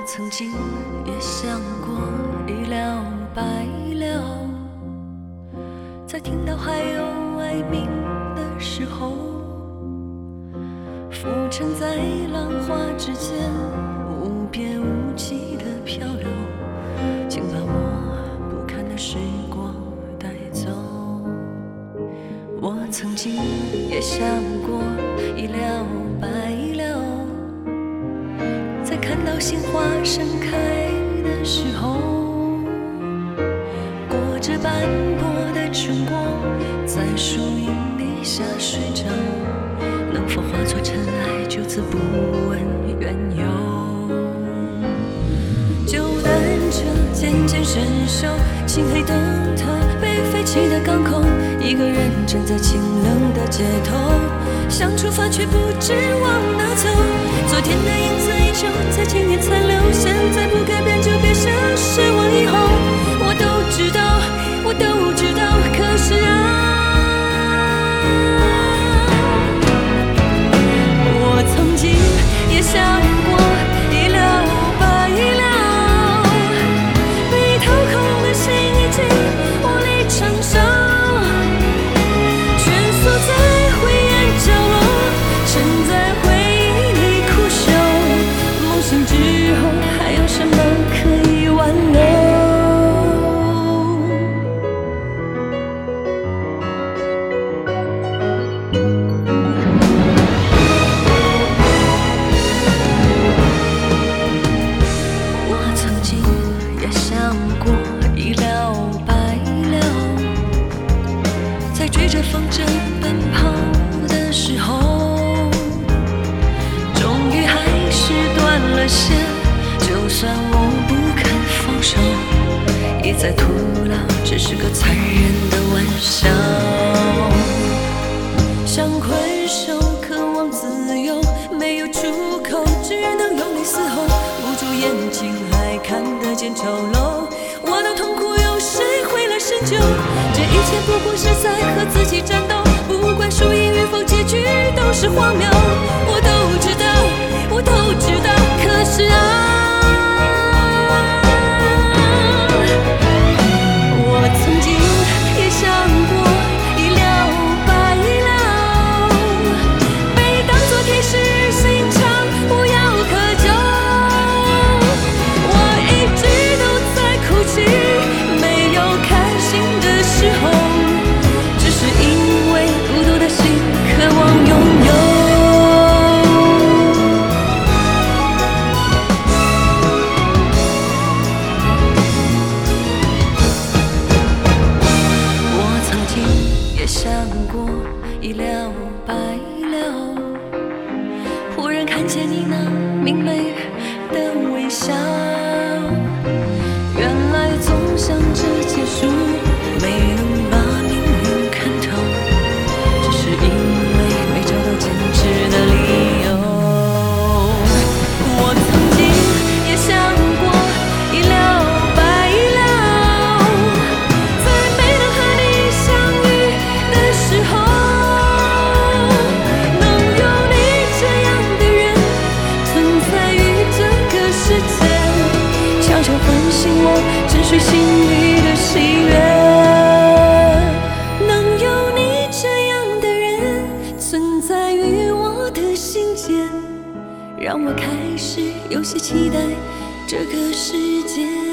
曾经也想过一了百了，在听到还有爱鸣的时候，浮沉在浪花之间，无边无际的漂流，请把我不堪的时光带走。我曾经也想过一了百了，在看到鲜花盛开的时候，裹着斑驳的春光，在树荫底下睡着，能否化作尘埃，就此不问缘由。就等着渐渐生锈，漆黑灯塔被废弃的港口，一个人站在清冷的街头，想出发却不知往哪走。昨天的影子依旧在今夜残留，现在不改变就别想失望以后。我都知道，我都知道，可是我曾经也想过一了百了，被掏空的心已经无力承受，蜷缩在灰暗角落，沉在回忆里苦守。梦醒之后还有什么可以挽留？追着风筝奔跑的时候，终于还是断了线。就算我不肯放手，一再徒劳，只是个残忍的玩笑。想困守，渴望自由，没有出口，只能用力嘶吼，捂住眼睛还看得见丑陋。我的痛苦有谁会来深究？这一切不过是在和自己战斗，不管输赢与否，结局都是荒谬。我都知道，我都知道，可是我曾经也想过一了百了，被当作铁石心肠，不要苛求。我一直都在哭泣，没有开心的时候，只是因为孤独的心渴望拥有。我曾经也想过一了百了，忽然看见你那明媚的微笑，原来总想着结束，没能把命运看透，只是因为没找到坚持的理由。我曾经也想过一了百了，在没能和你相遇的时候，能有你这样的人存在于这个世界，悄悄唤醒我沉睡心里的喜悦。能有你这样的人存在于我的心间，让我开始有些期待这个世界。